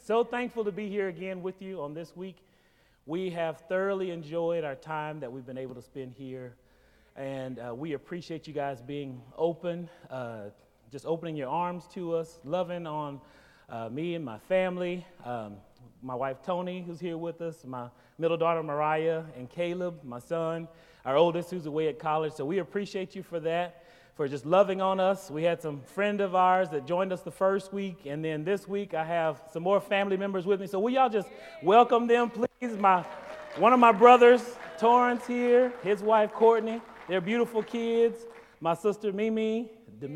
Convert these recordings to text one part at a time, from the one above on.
So thankful to be here again with you on this week. We have thoroughly enjoyed our time that we've been able to spend here, and we appreciate you guys being open, just opening your arms to us, loving on me and my family, my wife Tony, who's here with us, my middle daughter Mariah, and Caleb, my son, our oldest, who's away at college. So we appreciate you for that, for just loving on us. We had some friend of ours that joined us the first week, and then this week I have some more family members with me. So will y'all just welcome them, please? One of my brothers, Torrance here, his wife Courtney, they're beautiful kids. My sister Mimi,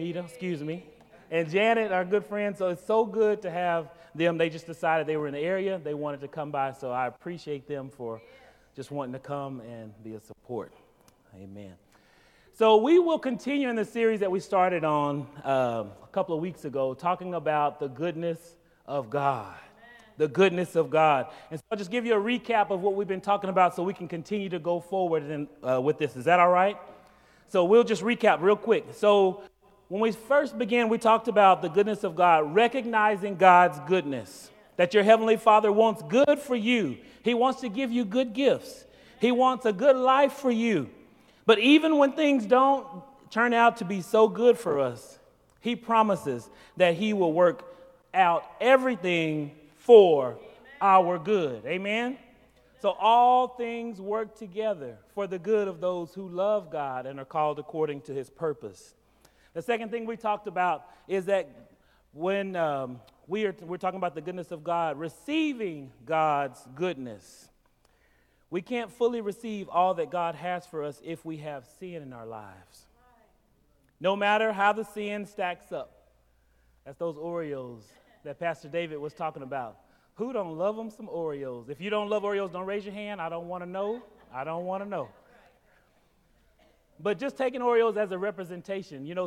and Janet, our good friends. So it's so good to have them. They just decided they were in the area. They wanted to come by, so I appreciate them for just wanting to come and be a support. Amen. So we will continue in the series that we started on a couple of weeks ago, talking about the goodness of God. Amen. The goodness of God. And so I'll just give you a recap of what we've been talking about so we can continue to go forward with this. Is that all right? So we'll just recap real quick. So when we first began, we talked about the goodness of God, recognizing God's goodness, that your Heavenly Father wants good for you. He wants to give you good gifts. He wants a good life for you. But even when things don't turn out to be so good for us, He promises that He will work out everything for our good. Amen? So all things work together for the good of those who love God and are called according to His purpose. The second thing we talked about is that when we're talking about the goodness of God, receiving God's goodness. We can't fully receive all that God has for us if we have sin in our lives. No matter how the sin stacks up. That's those Oreos that Pastor David was talking about. Who don't love them some Oreos? If you don't love Oreos, don't raise your hand. I don't want to know. I don't want to know. But just taking Oreos as a representation,